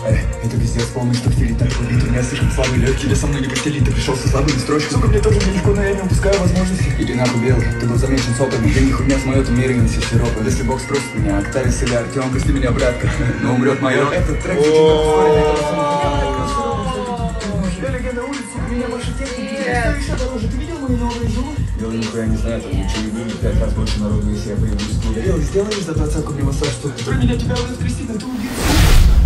Это пиздец полный, что в теле так побит. У меня слишком слабый лед, тебе со мной не постелить. Ты пришел со слабыми строчками. Сука, мне тоже нелегко, но я не упускаю возможности. Иди нахуй, белый, ты был замечен сотами. Деньги хуйня с моё, ты мере несешь сиропа. Если Бог спросит меня, Октавис или Артем, прости меня, братка, но умрет майор. Этот трек звучит как ускоренный на улице, у меня больше техники, что еще дороже. Ты видел мои новые зубы? Белый нихуя не знает, он лучше не 5 раз больше народу, если я появлюсь. Белый, сделаешь за 20 мне массаж, что? Про меня тебя уже скрестить, ты убийца.